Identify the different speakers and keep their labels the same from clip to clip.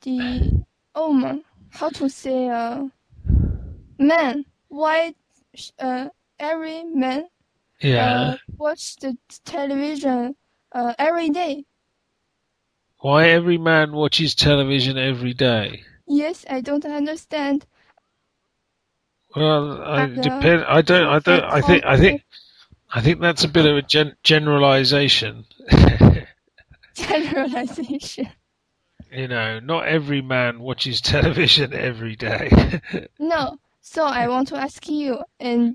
Speaker 1: the how to say man? Why every man
Speaker 2: Yeah.
Speaker 1: watch the television every day?
Speaker 2: Why every man watches television every day?
Speaker 1: Yes, I don't understand.
Speaker 2: Well, I
Speaker 1: And
Speaker 2: depend. I don't. I don't.
Speaker 1: I
Speaker 2: I think.
Speaker 1: can't
Speaker 2: I think. I think that's a bit of a generalization.
Speaker 1: generalization.
Speaker 2: Not every man watches television every day.
Speaker 1: No. So I want to ask you, and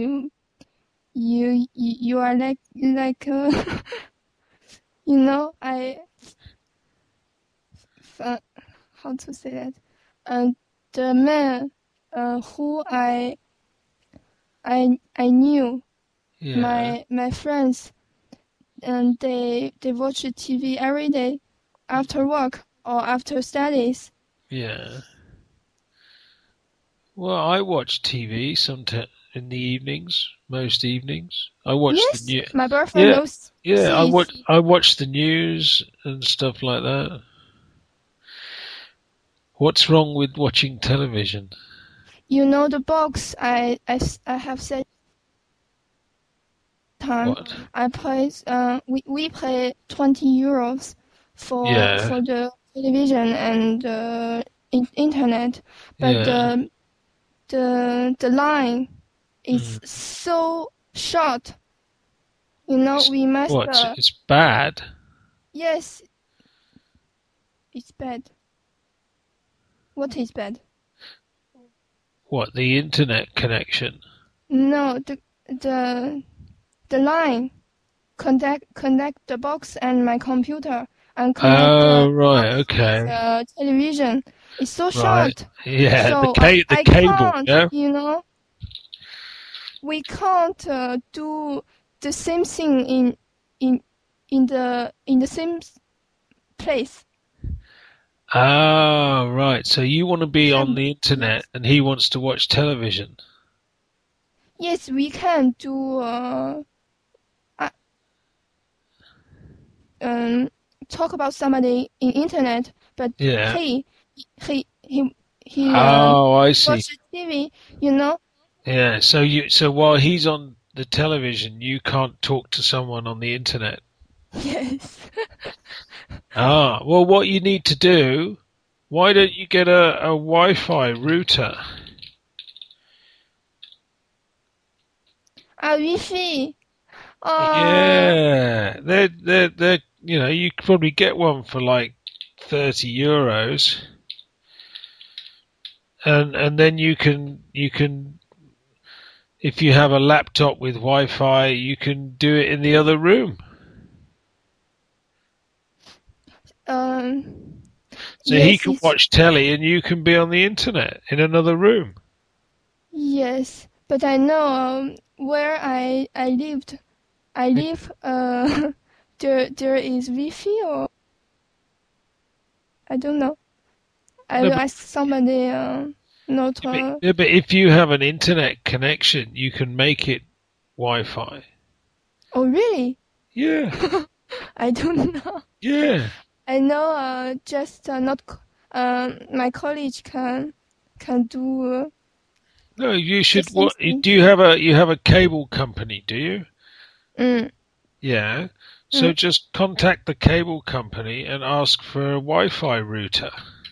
Speaker 1: you are like I uh, how to say that? The man who I knew,
Speaker 2: Yeah.
Speaker 1: my friends, and they watch TV every day after work or after studies.
Speaker 2: Yeah. Well, I watch TV in the evenings, most evenings. I watch the
Speaker 1: Yes,
Speaker 2: new.
Speaker 1: my boyfriend
Speaker 2: Yeah.
Speaker 1: knows
Speaker 2: Yeah. I
Speaker 1: sees.
Speaker 2: watch. I watch the news and stuff like that. What's wrong with watching television?
Speaker 1: You know the box I have said time.
Speaker 2: What?
Speaker 1: I pay we pay 20 euros
Speaker 2: Yeah.
Speaker 1: for the television and internet, but
Speaker 2: Yeah.
Speaker 1: the line
Speaker 2: Mm.
Speaker 1: is so short.
Speaker 2: It's,
Speaker 1: We must
Speaker 2: what? It's bad.
Speaker 1: yes, it's bad. What is bad?
Speaker 2: What? The internet connection?
Speaker 1: No, the the line connect the box and my computer and connect
Speaker 2: Oh,
Speaker 1: the
Speaker 2: right.
Speaker 1: box with
Speaker 2: Okay.
Speaker 1: television. It's so
Speaker 2: Right.
Speaker 1: short,
Speaker 2: Yeah.
Speaker 1: so
Speaker 2: The
Speaker 1: I
Speaker 2: cable.
Speaker 1: can't.
Speaker 2: Yeah.
Speaker 1: We can't do the same thing in in the same place.
Speaker 2: Ah, right. So you want to be on
Speaker 1: Can
Speaker 2: the internet
Speaker 1: yes,
Speaker 2: and he wants to watch television.
Speaker 1: yes, we can do uh, um talk about somebody in internet, but
Speaker 2: Yeah.
Speaker 1: he he he
Speaker 2: Oh, I see.
Speaker 1: watch TV. You know.
Speaker 2: Yeah. So while he's on the television, you can't talk to someone on the internet.
Speaker 1: Yes.
Speaker 2: Ah, well, what you need to do, why don't you get a Wi-Fi router?
Speaker 1: Wi-Fi.
Speaker 2: Yeah, you could probably get one for like 30 euros, and then you can if you have a laptop with Wi-Fi, you can do it in the other room.
Speaker 1: Um.
Speaker 2: So he
Speaker 1: Yes,
Speaker 2: can
Speaker 1: it's
Speaker 2: watch telly and you can be on the internet in another room.
Speaker 1: yes, but I know where I lived. I live. There is Wi-Fi or I don't know. I
Speaker 2: No,
Speaker 1: will
Speaker 2: but,
Speaker 1: ask somebody. Not.
Speaker 2: yeah, but if you have an internet connection, you can make it Wi-Fi.
Speaker 1: Oh really?
Speaker 2: Yeah,
Speaker 1: I don't know.
Speaker 2: yeah.
Speaker 1: I know. Just not. My college can do
Speaker 2: No, you
Speaker 1: the
Speaker 2: should.
Speaker 1: same
Speaker 2: What
Speaker 1: thing.
Speaker 2: do you have a cable company? Do you?
Speaker 1: Mm,
Speaker 2: Yeah. So
Speaker 1: mm.
Speaker 2: just contact the cable company and ask for a Wi-Fi router,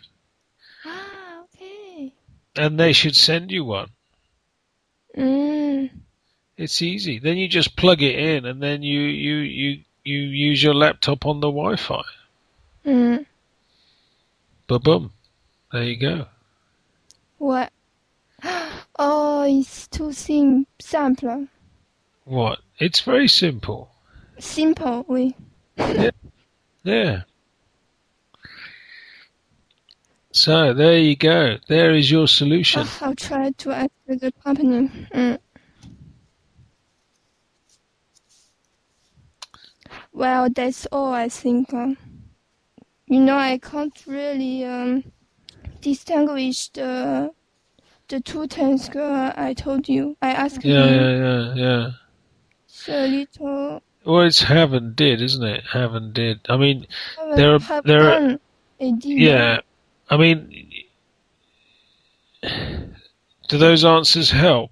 Speaker 1: Okay.
Speaker 2: and they should send you one.
Speaker 1: Mm,
Speaker 2: It's easy. Then you just plug it in, and then you use your laptop on the Wi-Fi.
Speaker 1: mm.
Speaker 2: Ba boom. There you go.
Speaker 1: What? Oh, it's too simple.
Speaker 2: What? It's very simple.
Speaker 1: Simple. We.
Speaker 2: Yeah. Yeah. So there you go. There is your solution.
Speaker 1: I'll try to ask the company. Well, that's all I think. I can't really distinguish the two tasks I told you. I asked
Speaker 2: Yeah,
Speaker 1: you.
Speaker 2: yeah, yeah, yeah.
Speaker 1: It's a little
Speaker 2: Well, it's have and did, isn't it? Have and did. I mean,
Speaker 1: haven't
Speaker 2: there are
Speaker 1: have
Speaker 2: there are
Speaker 1: done a did.
Speaker 2: yeah. I mean, do those answers help?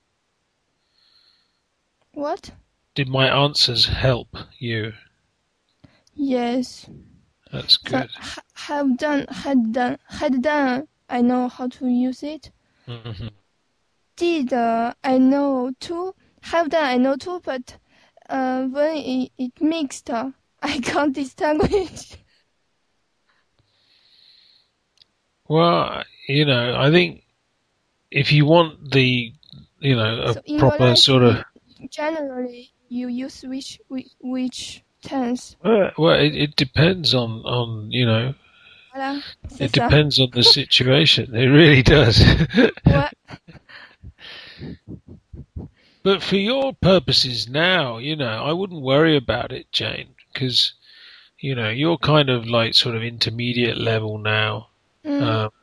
Speaker 1: What?
Speaker 2: Did my answers help you?
Speaker 1: Yes.
Speaker 2: That's
Speaker 1: So
Speaker 2: good.
Speaker 1: have done, had done. I know how to use it.
Speaker 2: Hmm.
Speaker 1: Did I know too? Have done I know too, but when it mixed, I can't distinguish.
Speaker 2: Well, I think if you want a
Speaker 1: So in your
Speaker 2: proper
Speaker 1: life,
Speaker 2: sort of,
Speaker 1: generally you use which tense?
Speaker 2: well, it depends on
Speaker 1: Voilà, c'est
Speaker 2: it
Speaker 1: ça.
Speaker 2: depends on the situation. It really does.
Speaker 1: Ouais.
Speaker 2: But for your purposes now, I wouldn't worry about it, Jane, because, you're kind of like sort of intermediate level now.
Speaker 1: Mm.
Speaker 2: Um,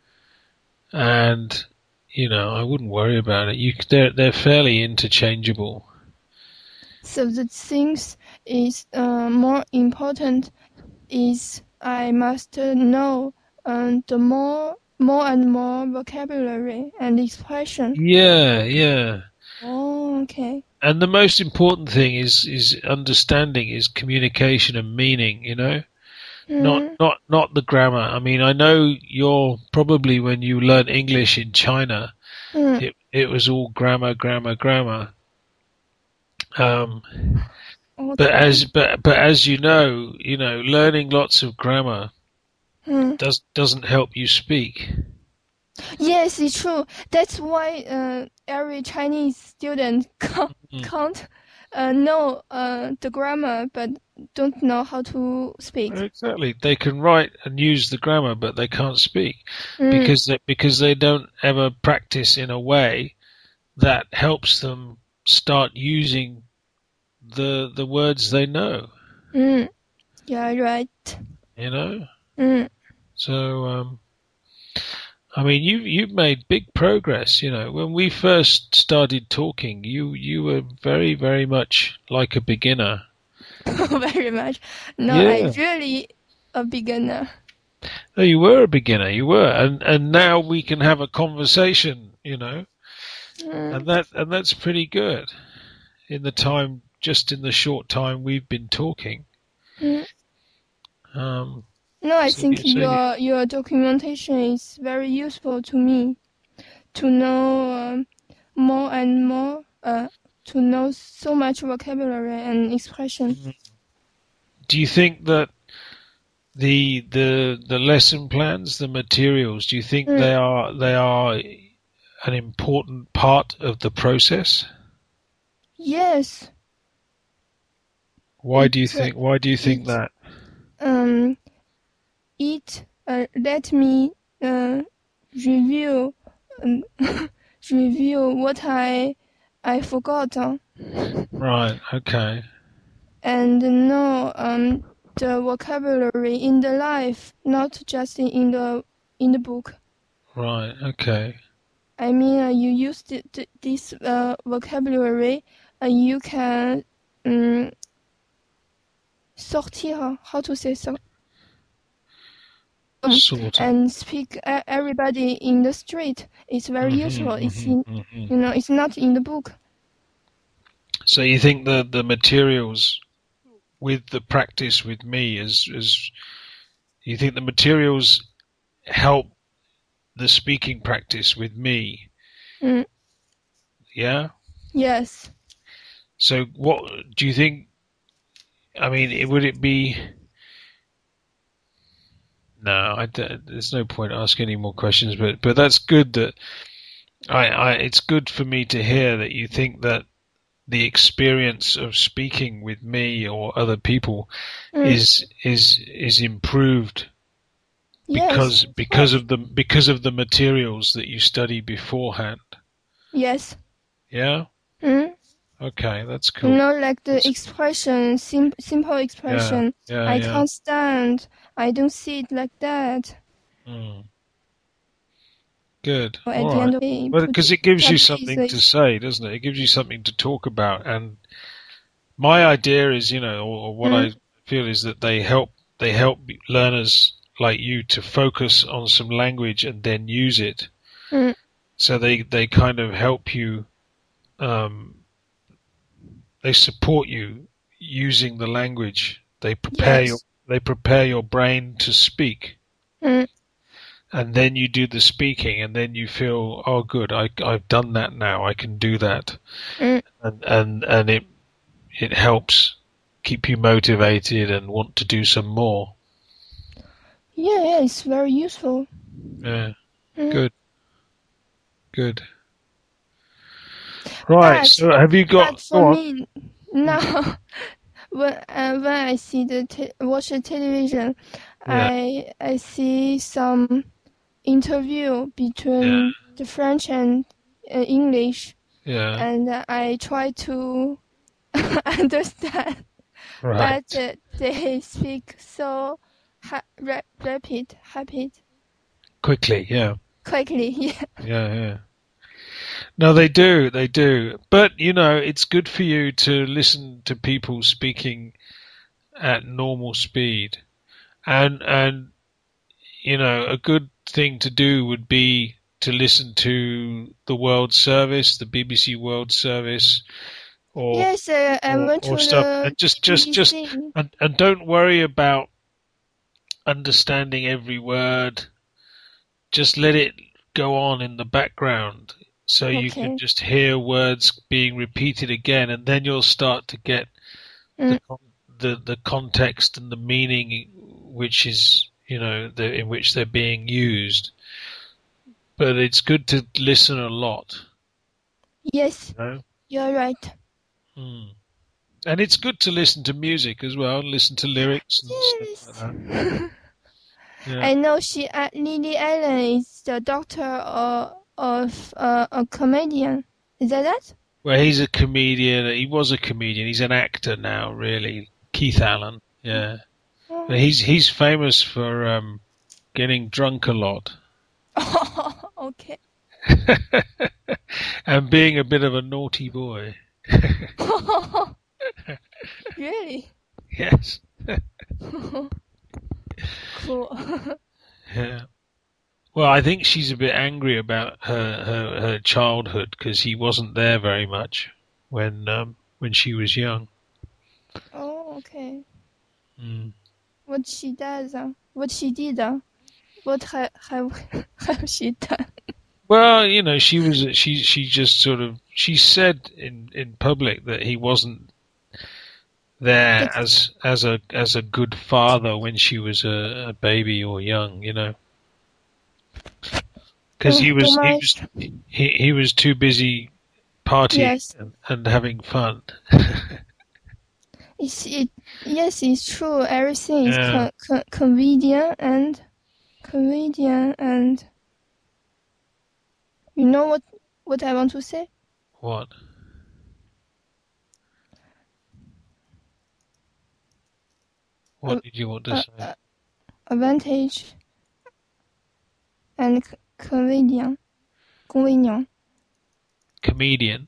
Speaker 2: and, I wouldn't worry about it. They're fairly interchangeable.
Speaker 1: So the things is more important is I must know the more and more vocabulary and expression.
Speaker 2: Yeah, yeah.
Speaker 1: Oh, okay.
Speaker 2: And the most important thing is understanding, is communication and meaning, not
Speaker 1: Mm,
Speaker 2: not not the grammar. I mean, I know you're probably, when you learn English in China,
Speaker 1: mm,
Speaker 2: it was all grammar, grammar, grammar. Um, but
Speaker 1: okay.
Speaker 2: as learning lots of grammar
Speaker 1: Mm.
Speaker 2: doesn't help you speak.
Speaker 1: Yes, it's true. That's why every Chinese student
Speaker 2: Mm.
Speaker 1: can't know the grammar but don't know how to speak.
Speaker 2: Exactly. They can write and use the grammar, but they can't speak
Speaker 1: Mm,
Speaker 2: because they don't ever practice in a way that helps them start using the words they know.
Speaker 1: mm, yeah, right.
Speaker 2: You know.
Speaker 1: Mm,
Speaker 2: So I mean, you've made big progress. When we first started talking, you were very, very much like a beginner.
Speaker 1: very much. No, I
Speaker 2: Yeah.
Speaker 1: really a beginner.
Speaker 2: No, you were a beginner. You were, and now we can have a conversation.
Speaker 1: Mm,
Speaker 2: And that's pretty good just in the short time we've been talking.
Speaker 1: mm.
Speaker 2: Um,
Speaker 1: No, I
Speaker 2: so,
Speaker 1: think
Speaker 2: so you,
Speaker 1: your documentation is very useful to me to know more and more. To know so much vocabulary and expression.
Speaker 2: do you think that the lesson plans, the materials, do you think
Speaker 1: Mm,
Speaker 2: they are an important part of the process?
Speaker 1: yes,
Speaker 2: Why
Speaker 1: it
Speaker 2: do you think
Speaker 1: it
Speaker 2: that?
Speaker 1: um it let me uh, review um, review what I forgot
Speaker 2: Right. Okay.
Speaker 1: and know the vocabulary in the life, not just in the book.
Speaker 2: Right. Okay.
Speaker 1: I mean, you use this vocabulary, you can um, sortir. How to say so?
Speaker 2: Sort of.
Speaker 1: And speak everybody in the street. It's very useful. It's in, it's not in the book.
Speaker 2: So you think the materials with the practice with me is you think the materials help the speaking practice with me?
Speaker 1: Mm,
Speaker 2: Yeah.
Speaker 1: yes.
Speaker 2: So what do you think? I mean, would it be? No, there's no point asking any more questions. But that's good that it's good for me to hear that you think that the experience of speaking with me or other people
Speaker 1: Mm,
Speaker 2: is improved
Speaker 1: yes. Of
Speaker 2: because
Speaker 1: course.
Speaker 2: of the materials that you study beforehand.
Speaker 1: Yes.
Speaker 2: Yeah.
Speaker 1: Mm.
Speaker 2: Okay, that's
Speaker 1: You
Speaker 2: cool.
Speaker 1: know, like the
Speaker 2: That's,
Speaker 1: expression, simple
Speaker 2: yeah,
Speaker 1: expression.
Speaker 2: yeah,
Speaker 1: I
Speaker 2: yeah.
Speaker 1: can't stand. I don't see it like that.
Speaker 2: Mm, good.
Speaker 1: Or at
Speaker 2: All
Speaker 1: the
Speaker 2: right.
Speaker 1: end of the day,
Speaker 2: Well, because it gives you
Speaker 1: practice
Speaker 2: something to
Speaker 1: is.
Speaker 2: say, doesn't it? It gives you something to talk about. And my idea is, or what
Speaker 1: Mm,
Speaker 2: I feel is that they help learners like you to focus on some language and then use it.
Speaker 1: Mm.
Speaker 2: So they kind of help you. They support you using the language. They
Speaker 1: Yes.
Speaker 2: prepare your brain to speak.
Speaker 1: Mm.
Speaker 2: And then you do the speaking, and then you feel, oh, good, I've done that now. I can do that,
Speaker 1: Mm.
Speaker 2: and it helps keep you motivated and want to do some more.
Speaker 1: Yeah, it's very useful.
Speaker 2: Yeah,
Speaker 1: Mm.
Speaker 2: good, good. Right. So have you
Speaker 1: But
Speaker 2: got?
Speaker 1: for
Speaker 2: Go on.
Speaker 1: me now, when I see watch the television,
Speaker 2: Yeah,
Speaker 1: I see some interview
Speaker 2: yeah,
Speaker 1: between the French and English,
Speaker 2: yeah.
Speaker 1: and I try to understand, but
Speaker 2: Right.
Speaker 1: they speak so rapid,
Speaker 2: Quickly. Yeah,
Speaker 1: quickly. Yeah.
Speaker 2: yeah, yeah. No, they do, they do. But it's good for you to listen to people speaking at normal speed, and a good thing to do would be to listen to the World Service, the BBC World Service, or
Speaker 1: Yes, I went to
Speaker 2: stuff, and
Speaker 1: the
Speaker 2: just
Speaker 1: BBC.
Speaker 2: and don't worry about understanding every word. Just let it go on in the background, so you can
Speaker 1: Okay.
Speaker 2: just hear words being repeated again, and then you'll start to get the
Speaker 1: Mm.
Speaker 2: the context and the meaning, which is in which they're being used. But it's good to listen a lot,
Speaker 1: Yes,
Speaker 2: you know.
Speaker 1: you're right.
Speaker 2: Hmm. And it's good to listen to music as well, listen to lyrics and stuff like
Speaker 1: Yes.
Speaker 2: that. Yeah.
Speaker 1: I know Lily Allen is the daughter of a comedian. Is that that?
Speaker 2: Well, he's a comedian. He was a comedian. He's an actor now, really. Keith Allen. Yeah. But
Speaker 1: Oh.
Speaker 2: he's famous for getting drunk a lot
Speaker 1: Okay.
Speaker 2: and being a bit of a naughty boy.
Speaker 1: Really?
Speaker 2: Yes.
Speaker 1: Cool.
Speaker 2: Yeah. Well, I think she's a bit angry about her childhood because he wasn't there very much when she was young.
Speaker 1: Oh, okay.
Speaker 2: Mm.
Speaker 1: What she does? What she did? What have she done?
Speaker 2: Well, she just sort of she said in public that he wasn't there
Speaker 1: But
Speaker 2: as a good father when she was a baby or young, because he was he was
Speaker 1: dommage.
Speaker 2: he was too busy partying
Speaker 1: Yes,
Speaker 2: and having fun.
Speaker 1: it. Yes, it's true. Everything is
Speaker 2: Yeah.
Speaker 1: convenient and you know what I want to say?
Speaker 2: What?
Speaker 1: A,
Speaker 2: What did you want to
Speaker 1: a,
Speaker 2: say?
Speaker 1: a advantage and convenient.
Speaker 2: Comedian.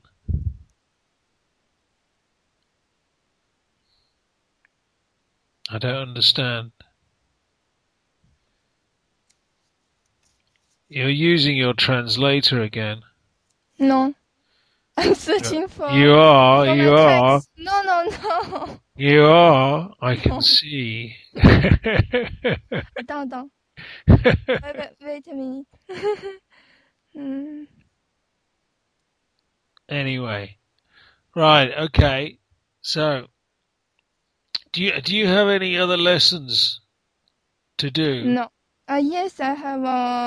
Speaker 2: I don't understand. You're using your translator again.
Speaker 1: No, I'm
Speaker 2: Yeah.
Speaker 1: searching
Speaker 2: You are,
Speaker 1: for my
Speaker 2: you are,
Speaker 1: text. No.
Speaker 2: you are. I can
Speaker 1: No.
Speaker 2: see.
Speaker 1: Attends. Wait a minute. Hmm.
Speaker 2: Anyway, right, okay. So, do you have any other lessons to do?
Speaker 1: No. Yes, I have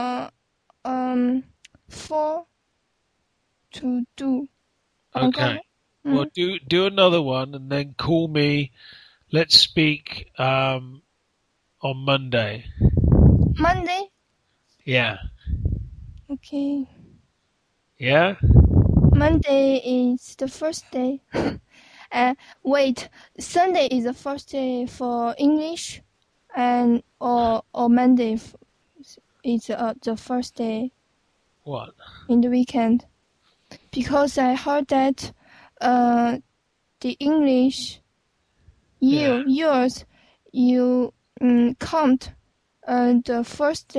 Speaker 1: 4 to do.
Speaker 2: Okay.
Speaker 1: Encore?
Speaker 2: Well,
Speaker 1: Mm.
Speaker 2: do another one and then call me. Let's speak on Monday.
Speaker 1: Monday?
Speaker 2: Yeah.
Speaker 1: Okay.
Speaker 2: Yeah?
Speaker 1: Monday is the first day. Wait, Sunday is the first day for English, and or Monday is the first day
Speaker 2: What?
Speaker 1: in the weekend. Because I heard that the English
Speaker 2: Yeah.
Speaker 1: yours you count the first